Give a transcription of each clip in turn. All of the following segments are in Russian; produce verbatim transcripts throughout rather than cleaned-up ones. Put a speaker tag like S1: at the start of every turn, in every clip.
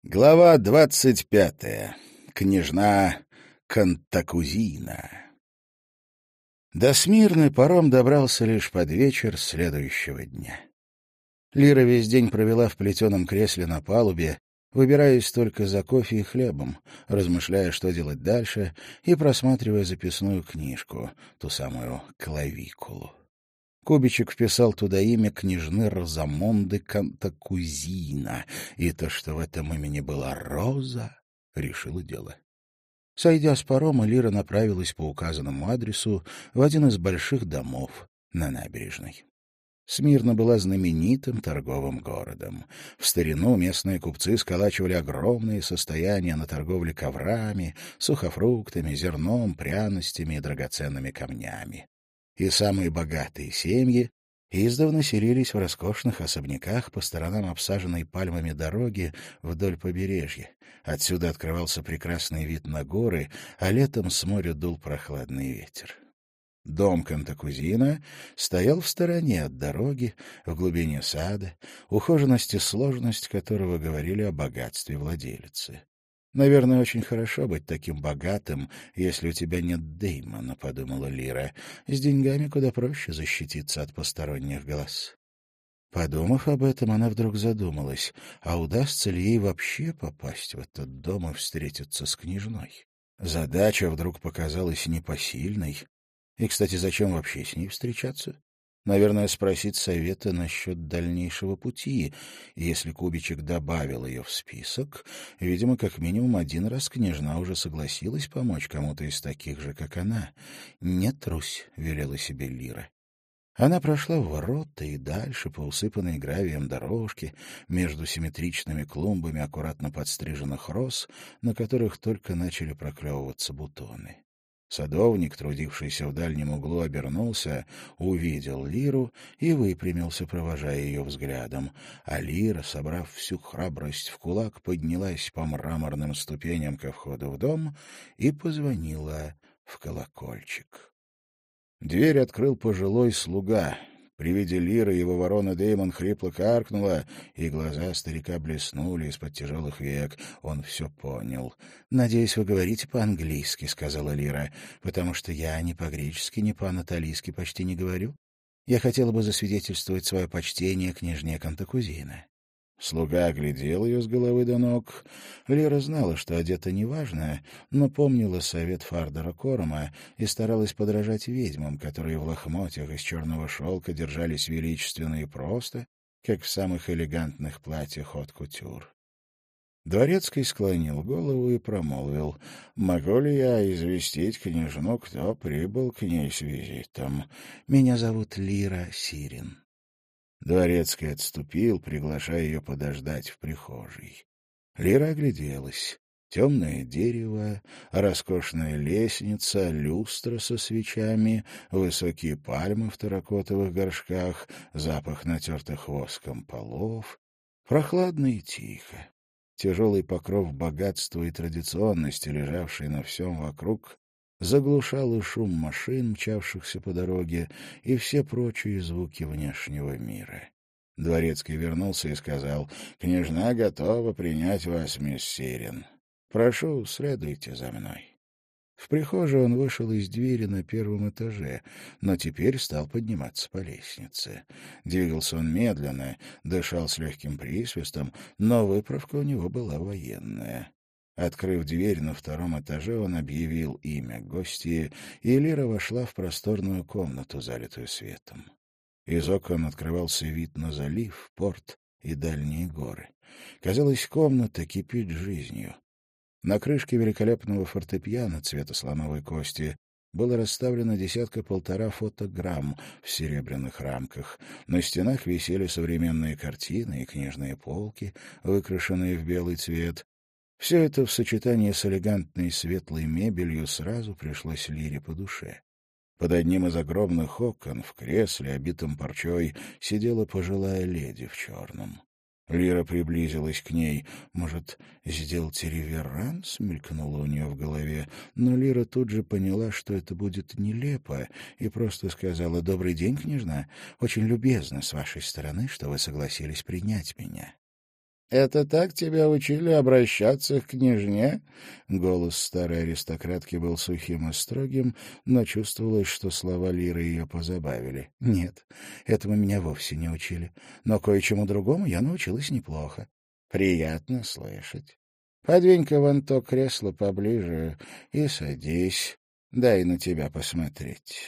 S1: Глава двадцать пятая. Княжна Кантакузина. До Смирны паром добрался лишь под вечер следующего дня. Лира весь день провела в плетеном кресле на палубе, выбираясь только за кофе и хлебом, размышляя, что делать дальше, и просматривая записную книжку, ту самую клавикулу. Кубичек вписал туда имя княжны Розамонды Кантакузина, и то, что в этом имени была Роза, решило дело. Сойдя с парома, Лира направилась по указанному адресу в один из больших домов на набережной. Смирна была знаменитым торговым городом. В старину местные купцы сколачивали огромные состояния на торговле коврами, сухофруктами, зерном, пряностями и драгоценными камнями. И самые богатые семьи издавна селились в роскошных особняках по сторонам обсаженной пальмами дороги вдоль побережья. Отсюда открывался прекрасный вид на горы, а летом с моря дул прохладный ветер. Дом Кантакузина стоял в стороне от дороги, в глубине сада, ухоженность и сложность которого говорили о богатстве владелицы. «Наверное, очень хорошо быть таким богатым, если у тебя нет Дэймона», — подумала Лира. «С деньгами куда проще защититься от посторонних глаз». Подумав об этом, она вдруг задумалась, а удастся ли ей вообще попасть в этот дом и встретиться с княжной? Задача вдруг показалась непосильной. И, кстати, зачем вообще с ней встречаться? Наверное, спросить совета насчет дальнейшего пути. Если Кубичек добавил ее в список, видимо, как минимум один раз княжна уже согласилась помочь кому-то из таких же, как она. «Не трусь», — велела себе Лира. Она прошла в ворота и дальше по усыпанной гравием дорожке между симметричными клумбами аккуратно подстриженных роз, на которых только начали проклевываться бутоны. Садовник, трудившийся в дальнем углу, обернулся, увидел Лиру и выпрямился, провожая ее взглядом. А Лира, собрав всю храбрость в кулак, поднялась по мраморным ступеням ко входу в дом и позвонила в колокольчик. Дверь открыл пожилой слуга. При виде Лиры его ворона Дэймон хрипло каркнула, и глаза старика блеснули из-под тяжелых век. Он все понял. «Надеюсь, вы говорите по-английски», — сказала Лира, «потому что я ни по-гречески, ни по-анатолийски почти не говорю. Я хотела бы засвидетельствовать свое почтение княжне Кантакузина». Слуга оглядел ее с головы до ног. Лира знала, что одета неважно, но помнила совет Фардера Корома и старалась подражать ведьмам, которые в лохмотьях из черного шелка держались величественно и просто, как в самых элегантных платьях от кутюр. Дворецкий склонил голову и промолвил: «Могу ли я известить княжну, кто прибыл к ней с визитом? Меня зовут Лира Сирин». Дворецкий отступил, приглашая ее подождать в прихожей. Лира огляделась. Темное дерево, роскошная лестница, люстра со свечами, высокие пальмы в терракотовых горшках, запах натертых воском полов. Прохладно и тихо. Тяжелый покров богатства и традиционности, лежавший на всем вокруг, заглушал и шум машин, мчавшихся по дороге, и все прочие звуки внешнего мира. Дворецкий вернулся и сказал: «Княжна готова принять вас, мисс Сирин. Прошу, следуйте за мной». В прихожей он вышел из двери на первом этаже, но теперь стал подниматься по лестнице. Двигался он медленно, дышал с легким присвистом, но выправка у него была военная. Открыв дверь на втором этаже, он объявил имя гостьи, и Лира вошла в просторную комнату, залитую светом. Из окон открывался вид на залив, порт и дальние горы. Казалось, комната кипит жизнью. На крышке великолепного фортепиано цвета слоновой кости было расставлено десятка-полтора фотограмм в серебряных рамках. На стенах висели современные картины и книжные полки, выкрашенные в белый цвет. Все это в сочетании с элегантной светлой мебелью сразу пришлось Лире по душе. Под одним из огромных окон, в кресле, обитом парчой, сидела пожилая леди в черном. Лира приблизилась к ней. «Может, сделать реверанс?» — мелькнуло у нее в голове. Но Лира тут же поняла, что это будет нелепо, и просто сказала: «Добрый день, княжна. Очень любезно с вашей стороны, что вы согласились принять меня». Это так тебя учили обращаться к княжне?» Голос старой аристократки был сухим и строгим, но чувствовалось, что слова Лиры ее позабавили. «Нет, этому меня вовсе не учили. Но кое-чему другому я научилась неплохо». «Приятно слышать. Подвинь-ка вон то кресло поближе и садись. Дай на тебя посмотреть».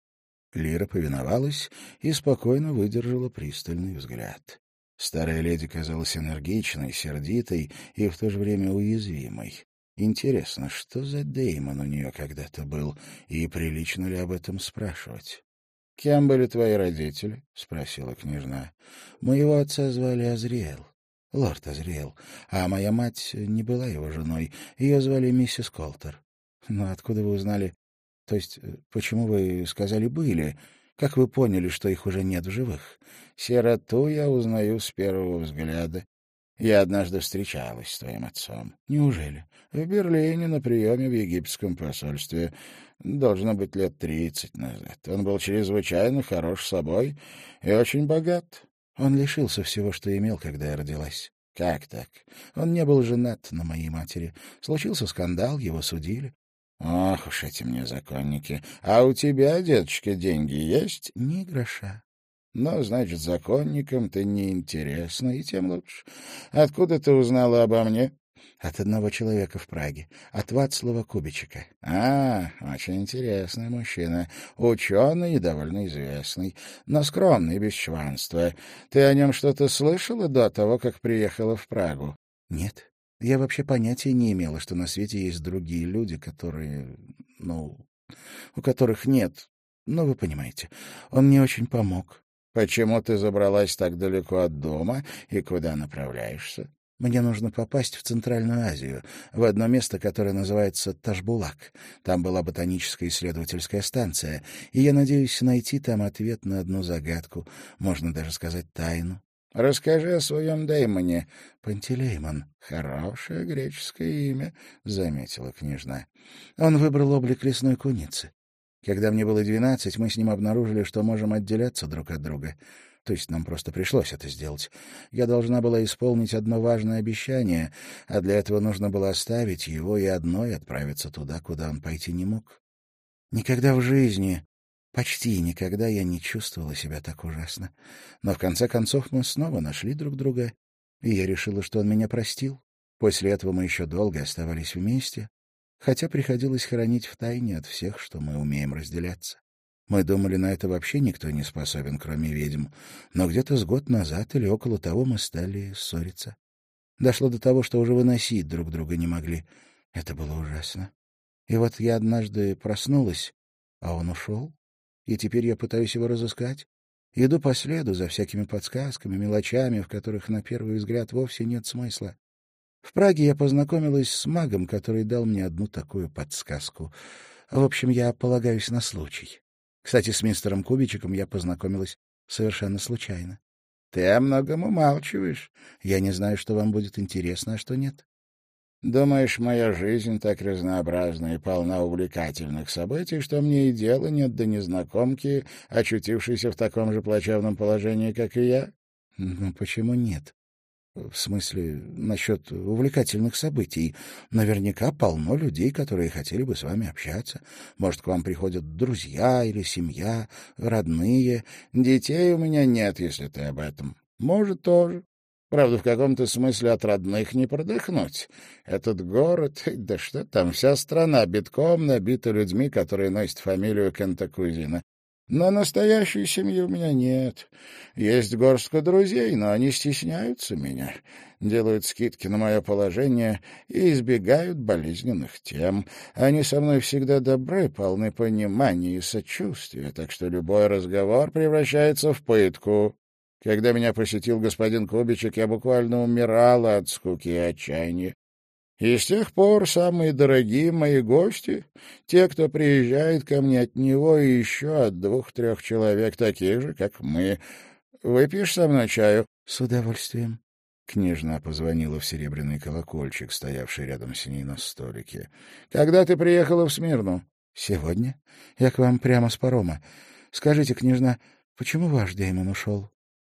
S1: Лира повиновалась и спокойно выдержала пристальный взгляд. Старая леди казалась энергичной, сердитой и в то же время уязвимой. Интересно, что за Дэймон у нее когда-то был, и прилично ли об этом спрашивать? — Кем были твои родители? — спросила княжна. — Моего отца звали Азриэл, лорд Азриэл, а моя мать не была его женой, ее звали миссис Колтер. — Но откуда вы узнали... То есть, почему вы сказали «были»? Как вы поняли, что их уже нет в живых? Сироту я узнаю с первого взгляда. Я однажды встречалась с твоим отцом. Неужели? В Берлине на приеме в египетском посольстве. Должно быть лет тридцать назад. Он был чрезвычайно хорош собой и очень богат. Он лишился всего, что имел, когда я родилась. Как так? Он не был женат на моей матери. Случился скандал, его судили. Ох уж эти мне законники. А у тебя, деточка, деньги есть? Ни гроша. Ну, значит, законникам ты неинтересна, и тем лучше. Откуда ты узнала обо мне? От одного человека в Праге, от Вацлава Кубичика. А, очень интересный мужчина. Ученый и довольно известный, но скромный, без чванства. Ты о нем что-то слышала до того, как приехала в Прагу? Нет. Я вообще понятия не имела, что на свете есть другие люди, которые... ну, у которых нет... Ну, вы понимаете, он мне очень помог. Почему ты забралась так далеко от дома и куда направляешься? Мне нужно попасть в Центральную Азию, в одно место, которое называется Ташбулак. Там была ботаническая исследовательская станция, и я надеюсь найти там ответ на одну загадку, можно даже сказать тайну. Расскажи о своем Дэймоне. Пантелеймон. Хорошее греческое имя, — заметила княжна. Он выбрал облик лесной куницы. Когда мне было двенадцать, мы с ним обнаружили, что можем отделяться друг от друга. То есть нам просто пришлось это сделать. Я должна была исполнить одно важное обещание, а для этого нужно было оставить его и одной отправиться туда, куда он пойти не мог. Никогда в жизни... Почти никогда я не чувствовала себя так ужасно. Но в конце концов мы снова нашли друг друга, и я решила, что он меня простил. После этого мы еще долго оставались вместе, хотя приходилось хранить в тайне от всех, что мы умеем разделяться. Мы думали, на это вообще никто не способен, кроме ведьм, но где-то с год назад или около того мы стали ссориться. Дошло до того, что уже выносить друг друга не могли. Это было ужасно. И вот я однажды проснулась, а он ушел. И теперь я пытаюсь его разыскать. Иду по следу за всякими подсказками, мелочами, в которых на первый взгляд вовсе нет смысла. В Праге я познакомилась с магом, который дал мне одну такую подсказку. В общем, я полагаюсь на случай. Кстати, с мистером Кубичиком я познакомилась совершенно случайно. Ты о многом умалчиваешь. Я не знаю, что вам будет интересно, а что нет. Думаешь, моя жизнь так разнообразна и полна увлекательных событий, что мне и дела нет до незнакомки, очутившейся в таком же плачевном положении, как и я? Ну, почему нет? В смысле, насчет увлекательных событий. Наверняка полно людей, которые хотели бы с вами общаться. Может, к вам приходят друзья или семья, родные. Детей у меня нет, если ты об этом. Может, тоже. Правда, в каком-то смысле от родных не продохнуть. Этот город, да что там, вся страна битком набита людьми, которые носят фамилию Кантакузина. Но настоящей семьи у меня нет. Есть горстка друзей, но они стесняются меня, делают скидки на мое положение и избегают болезненных тем. Они со мной всегда добры, полны понимания и сочувствия, так что любой разговор превращается в пытку. Когда меня посетил господин Кубичек, я буквально умирала от скуки и отчаяния. И с тех пор самые дорогие мои гости — те, кто приезжает ко мне от него и еще от двух-трех человек, таких же, как мы. Выпьешь со мной чаю? — С удовольствием. Княжна позвонила в серебряный колокольчик, стоявший рядом с ней на столике. — Когда ты приехала в Смирну? — Сегодня. Я к вам прямо с парома. Скажите, княжна, почему ваш Дэймон ушел?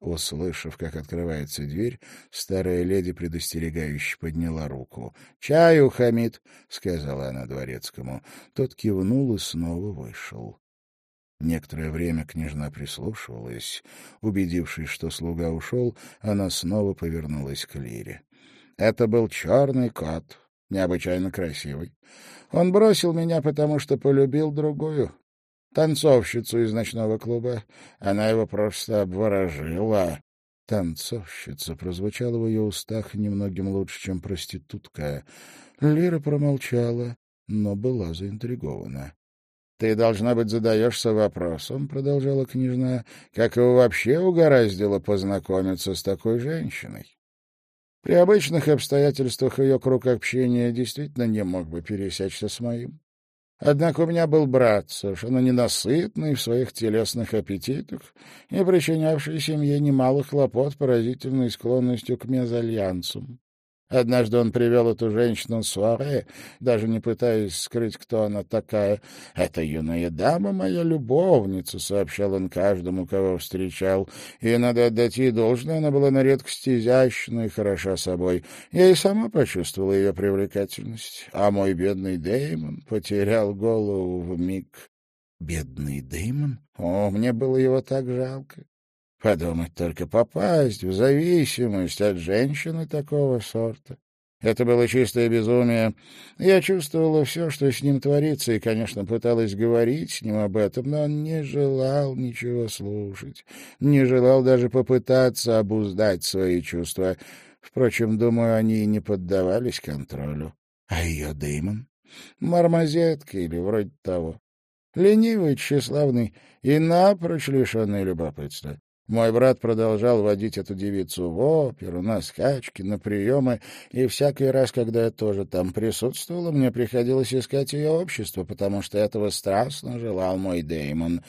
S1: Услышав, как открывается дверь, старая леди предостерегающе подняла руку. — Чаю, Хамид, — сказала она дворецкому. Тот кивнул и снова вышел. Некоторое время княжна прислушивалась. Убедившись, что слуга ушел, она снова повернулась к Лире. Это был черный кот, необычайно красивый. Он бросил меня, потому что полюбил другую, танцовщицу из ночного клуба. Она его просто обворожила. Танцовщица прозвучала в ее устах немногим лучше, чем проститутка. Лира промолчала, но была заинтригована. — Ты, должно быть, задаешься вопросом, — продолжала княжна, — как его вообще угораздило познакомиться с такой женщиной. При обычных обстоятельствах ее круг общения действительно не мог бы пересечься с моим. Однако у меня был брат, совершенно ненасытный в своих телесных аппетитах и причинявший семье немало хлопот поразительной склонностью к мезальянсам. Однажды он привел эту женщину в суаре, даже не пытаясь скрыть, кто она такая. «Это юная дама, моя любовница», — сообщал он каждому, кого встречал. И, надо отдать ей должное, она была на редкость изящна и хороша собой. Я и сама почувствовала ее привлекательность. А мой бедный Дэймон потерял голову вмиг. Бедный Дэймон? О, мне было его так жалко. Подумать только, попасть в зависимость от женщины такого сорта. Это было чистое безумие. Я чувствовала все, что с ним творится, и, конечно, пыталась говорить с ним об этом, но он не желал ничего слушать, не желал даже попытаться обуздать свои чувства. Впрочем, думаю, они и не поддавались контролю. А ее Дэймон? Мармозетка или вроде того. Ленивый, тщеславный и напрочь лишенный любопытства. Мой брат продолжал водить эту девицу в оперу, на скачки, на приемы, и всякий раз, когда я тоже там присутствовала, мне приходилось искать ее общество, потому что этого страстно желал мой Дэймон.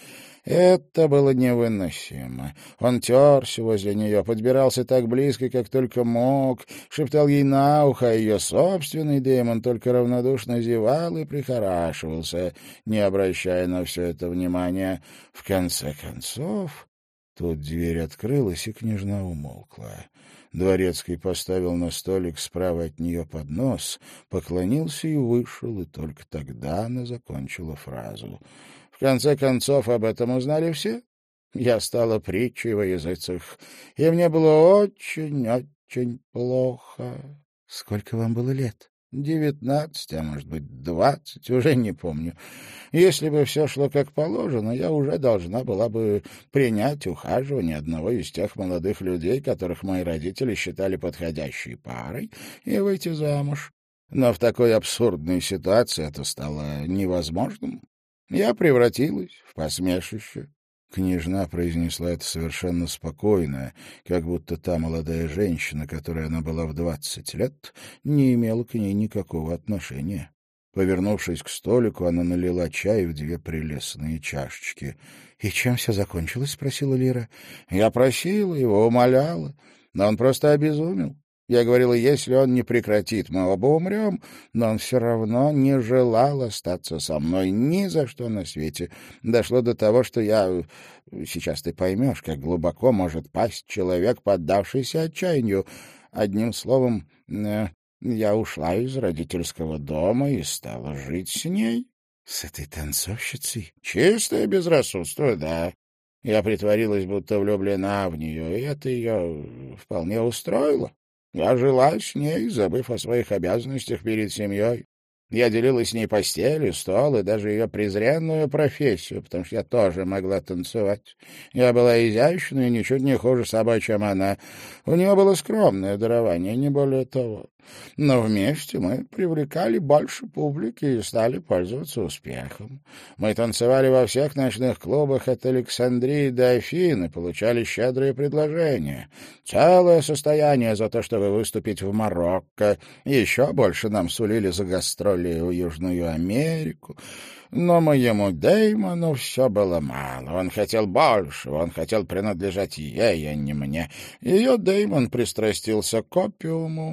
S1: Это было невыносимо. Он терся возле нее, подбирался так близко, как только мог, шептал ей на ухо, а ее собственный Дэймон только равнодушно зевал и прихорашивался, не обращая на все это внимания. В конце концов... Тут дверь открылась, и княжна умолкла. Дворецкий поставил на столик справа от нее поднос, поклонился и вышел, и только тогда она закончила фразу. В конце концов, об этом узнали все. Я стала притчей во языцах, и мне было очень-очень плохо. — Сколько вам было лет? — Девятнадцать, а может быть, двадцать, уже не помню. Если бы все шло как положено, я уже должна была бы принять ухаживание одного из тех молодых людей, которых мои родители считали подходящей парой, и выйти замуж. Но в такой абсурдной ситуации это стало невозможным. Я превратилась в посмешище. Княжна произнесла это совершенно спокойно, как будто та молодая женщина, которой она была в двадцать лет, не имела к ней никакого отношения. Повернувшись к столику, она налила чай в две прелестные чашечки. — И чем все закончилось? — спросила Лира. — Я просила его, умоляла, но он просто обезумел. Я говорила, если он не прекратит, мы оба умрем, но он все равно не желал остаться со мной ни за что на свете. Дошло до того, что я... Сейчас ты поймешь, как глубоко может пасть человек, поддавшийся отчаянию. Одним словом, я ушла из родительского дома и стала жить с ней. — С этой танцовщицей? — Чистое безрассудство, да. Я притворилась, будто влюблена в нее, и это ее вполне устроило. Я жила с ней, забыв о своих обязанностях перед семьей. Я делила с ней постель, стол и даже ее презренную профессию, потому что я тоже могла танцевать. Я была изящной и ничуть не хуже собой, чем она. У нее было скромное дарование, не более того. Но вместе мы привлекали больше публики и стали пользоваться успехом. Мы танцевали во всех ночных клубах от Александрии до Афин и получали щедрые предложения. Целое состояние за то, чтобы выступить в Марокко. Еще больше нам сулили за гастроли в Южную Америку. Но моему Дэймону все было мало. Он хотел больше, он хотел принадлежать ей, а не мне. Ее Дэймон пристрастился к опиуму,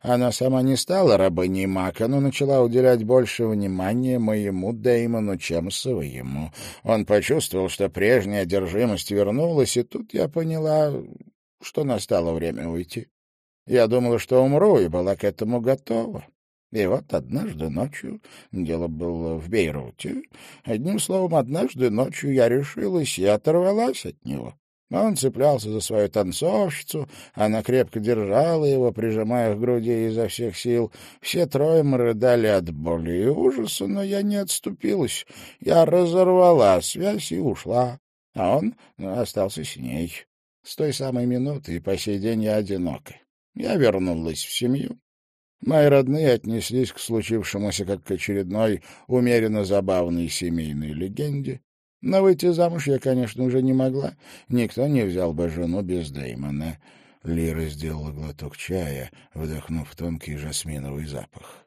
S1: Она сама не стала рабыней Мака, но начала уделять больше внимания моему Дэймону, чем своему. Он почувствовал, что прежняя одержимость вернулась, и тут я поняла, что настало время уйти. Я думала, что умру, и была к этому готова. И вот однажды ночью, дело было в Бейруте, одним словом, однажды ночью я решилась и оторвалась от него. Он цеплялся за свою танцовщицу, она крепко держала его, прижимая к груди изо всех сил. Все трое мы рыдали от боли и ужаса, но я не отступилась. Я разорвала связь и ушла, а он остался с ней. С той самой минуты и по сей день я одинока. Я вернулась в семью. Мои родные отнеслись к случившемуся как к очередной умеренно забавной семейной легенде. Но выйти замуж я, конечно, уже не могла. Никто не взял бы жену без Дэймона. Лира сделала глоток чая, вдохнув тонкий жасминовый запах.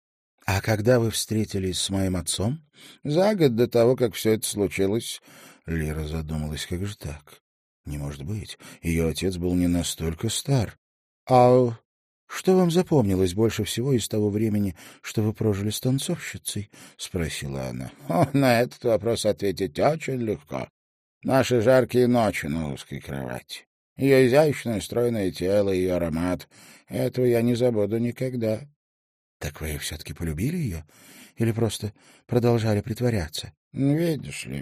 S1: — А когда вы встретились с моим отцом? — За год до того, как все это случилось. Лира задумалась, как же так? Не может быть, ее отец был не настолько стар. — А что вам запомнилось больше всего из того времени, что вы прожили с танцовщицей? — спросила она. — О, на этот вопрос ответить очень легко. Наши жаркие ночи на узкой кровати. Ее изящное стройное тело, ее аромат. Этого я не забуду никогда. — Так вы все-таки полюбили ее? Или просто продолжали притворяться? — Видишь ли,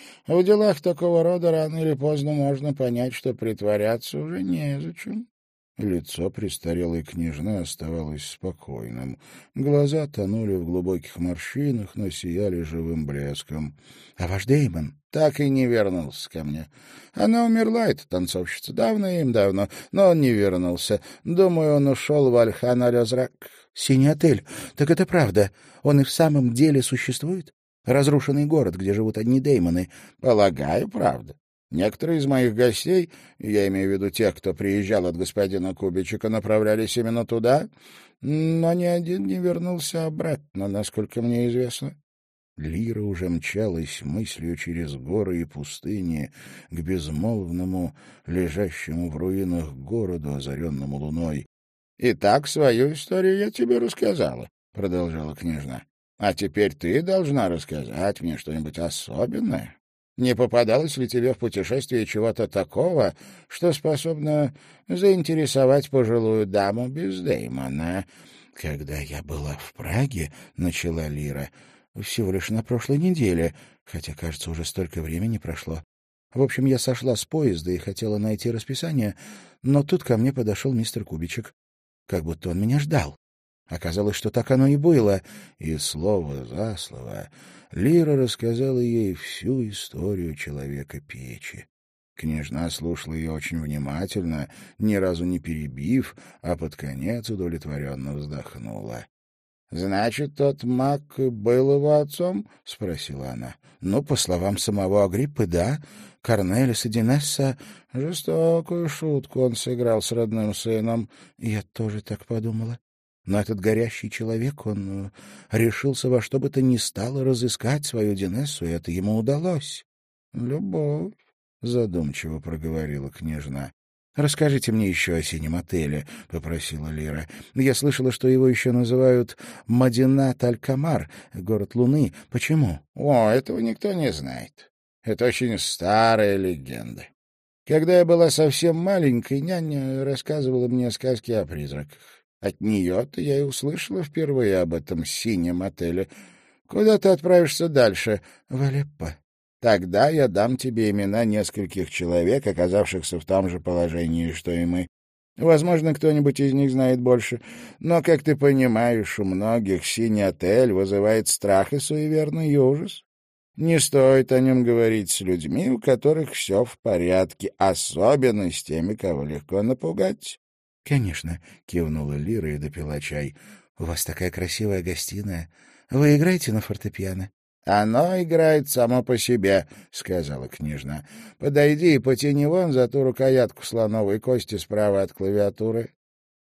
S1: в делах такого рода рано или поздно можно понять, что притворяться уже незачем. Лицо престарелой княжны оставалось спокойным. Глаза тонули в глубоких морщинах, но сияли живым блеском. — А ваш Дэймон так и не вернулся ко мне. Она умерла, эта танцовщица, давно-им-давно, но он не вернулся. Думаю, он ушел в Альхан-аль-Азрак. — Синий отель. Так это правда. Он и в самом деле существует? Разрушенный город, где живут одни Дэймоны. — Полагаю, правда. Некоторые из моих гостей, я имею в виду тех, кто приезжал от господина Кубичика, направлялись именно туда, но ни один не вернулся обратно, насколько мне известно. Лира уже мчалась мыслью через горы и пустыни к безмолвному, лежащему в руинах городу, озаренному луной. — Итак, свою историю я тебе рассказала, — продолжала княжна. — А теперь ты должна рассказать мне что-нибудь особенное. Не попадалось ли тебе в путешествии чего-то такого, что способно заинтересовать пожилую даму без Дэймона? — Когда я была в Праге, — начала Лира, — всего лишь на прошлой неделе, хотя, кажется, уже столько времени прошло. В общем, я сошла с поезда и хотела найти расписание, но тут ко мне подошел мистер Кубичек, как будто он меня ждал. Оказалось, что так оно и было, и слово за слово Лира рассказала ей всю историю Человека-печи. Княжна слушала ее очень внимательно, ни разу не перебив, а под конец удовлетворенно вздохнула. — Значит, тот маг был его отцом? — спросила она. — Ну, по словам самого Агриппы, да. Корнелис и Динесса... Жестокую шутку он сыграл с родным сыном. Я тоже так подумала. Но этот горящий человек, он э, решился во что бы то ни стало разыскать свою Динессу, и это ему удалось. — Любовь, — задумчиво проговорила княжна. — Расскажите мне еще о синем отеле, — попросила Лира. — Я слышала, что его еще называют Мадинат-аль-Камар, город Луны. Почему? — О, этого никто не знает. Это очень старая легенда. Когда я была совсем маленькой, няня рассказывала мне сказки о призраках. От нее-то я и услышала впервые об этом синем отеле. Куда ты отправишься дальше? В Алеппо. Тогда я дам тебе имена нескольких человек, оказавшихся в том же положении, что и мы. Возможно, кто-нибудь из них знает больше. Но, как ты понимаешь, у многих синий отель вызывает страх и суеверный ужас. Не стоит о нем говорить с людьми, у которых все в порядке, особенно с теми, кого легко напугать. — Конечно, — кивнула Лира и допила чай. — У вас такая красивая гостиная. Вы играете на фортепиано? — Оно играет само по себе, — сказала княжна. — Подойди и потяни вон за ту рукоятку слоновой кости справа от клавиатуры.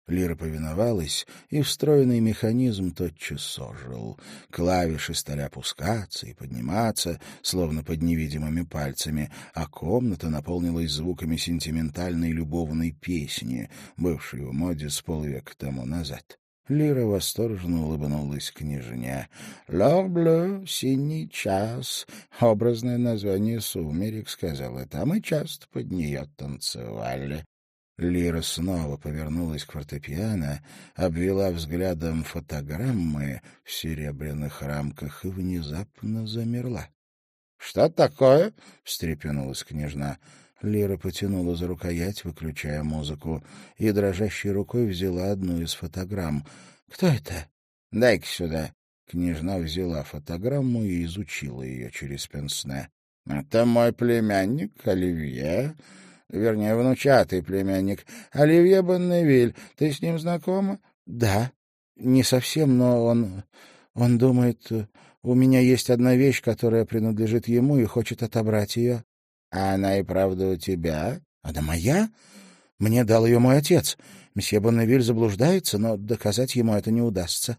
S1: Лира повиновалась, и встроенный механизм тотчас ожил. Клавиши стали опускаться и подниматься, словно под невидимыми пальцами, а комната наполнилась звуками сентиментальной любовной песни, бывшей в моде с полвека тому назад. Лира восторженно улыбнулась княжне. «Лов-блю, синий час», — образное название «Сумерек», — сказала та. «Мы часто под нее танцевали». Лира снова повернулась к фортепиано, обвела взглядом фотограммы в серебряных рамках и внезапно замерла. — Что такое? — встрепенулась княжна. Лира потянула за рукоять, выключая музыку, и дрожащей рукой взяла одну из фотограмм. — Кто это? — Дай-ка сюда. Княжна взяла фотограмму и изучила ее через пенсне. — Это мой племянник Оливье. Вернее, внучатый племянник. Оливье Бонневиль. Ты с ним знакома? — Да. Не совсем, но он... Он думает, у меня есть одна вещь, которая принадлежит ему, и хочет отобрать ее. — А она и правда у тебя? — Она моя? Мне дал ее мой отец. Месье Бонневиль заблуждается, но доказать ему это не удастся.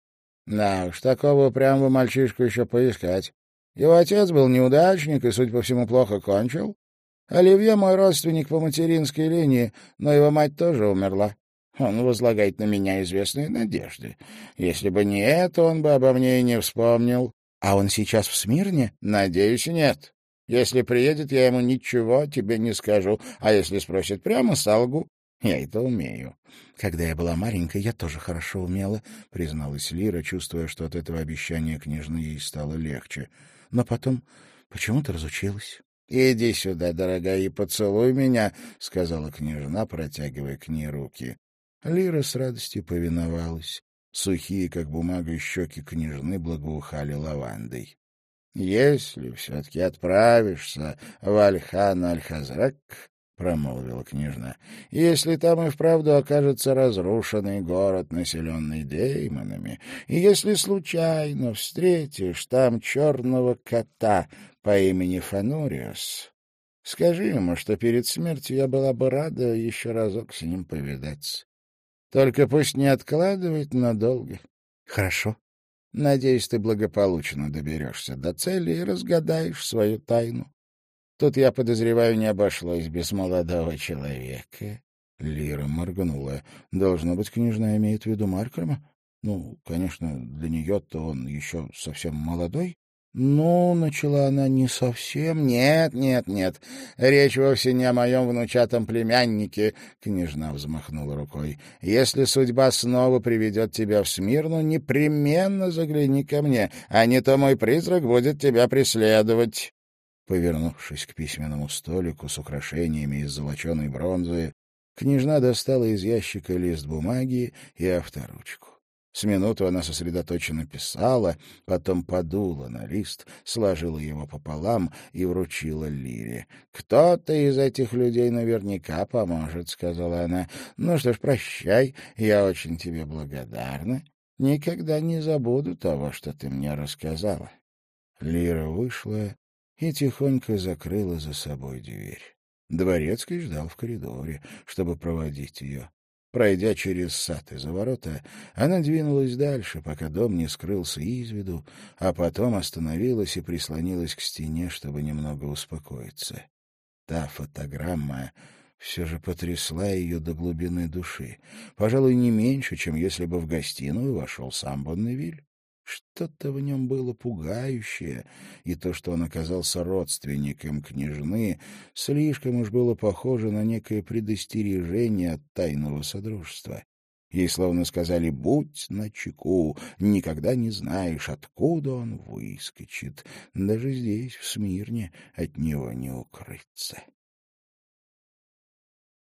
S1: — Да уж, такого упрямого мальчишку еще поискать. Его отец был неудачник и, судя по всему, плохо кончил. Оливье мой родственник по материнской линии, но его мать тоже умерла. Он возлагает на меня известные надежды. Если бы не это, он бы обо мне и не вспомнил. А он сейчас в Смирне? Надеюсь, нет. Если приедет, я ему ничего тебе не скажу, а если спросит прямо, солгу. Я это умею. Когда я была маленькой, я тоже хорошо умела, призналась Лира, чувствуя, что от этого обещания княжны ей стало легче. Но потом почему-то разучилась. — Иди сюда, дорогая, и поцелуй меня, — сказала княжна, протягивая к ней руки. Лира с радостью повиновалась. Сухие, как бумага, щеки княжны благоухали лавандой. — Если все-таки отправишься в Аль-Хан-Аль-Хазрак, — промолвила княжна, — если там и вправду окажется разрушенный город, населенный демонами, и если случайно встретишь там черного кота по имени Фануриус, скажи ему, что перед смертью я была бы рада еще разок с ним повидаться. Только пусть не откладывает надолго. — Хорошо. Надеюсь, ты благополучно доберешься до цели и разгадаешь свою тайну. Тут, я подозреваю, не обошлось без молодого человека. Лира моргнула. Должно быть, княжна имеет в виду Маркрема? Ну, конечно, для нее-то он еще совсем молодой. Ну, начала она, не совсем. Нет, нет, нет. Речь вовсе не о моем внучатом племяннике, княжна взмахнула рукой. Если судьба снова приведет тебя в Смирну, непременно загляни ко мне, а не то мой призрак будет тебя преследовать. Повернувшись к письменному столику с украшениями из золоченой бронзы, княжна достала из ящика лист бумаги и авторучку. С минуту она сосредоточенно писала, потом подула на лист, сложила его пополам и вручила Лире. — Кто-то из этих людей наверняка поможет, — сказала она. — Ну что ж, прощай, я очень тебе благодарна. Никогда не забуду того, что ты мне рассказала. Лира вышла и тихонько закрыла за собой дверь. Дворецкий ждал в коридоре, чтобы проводить ее. Пройдя через сад и за ворота, она двинулась дальше, пока дом не скрылся из виду, а потом остановилась и прислонилась к стене, чтобы немного успокоиться. Та фотограмма все же потрясла ее до глубины души, пожалуй, не меньше, чем если бы в гостиную вошел сам Бонневиль. Что-то в нем было пугающее, и то, что он оказался родственником княжны, слишком уж было похоже на некое предостережение от тайного содружества. Ей словно сказали: «Будь начеку, никогда не знаешь, откуда он выскочит. Даже здесь, в Смирне, от него не укрыться».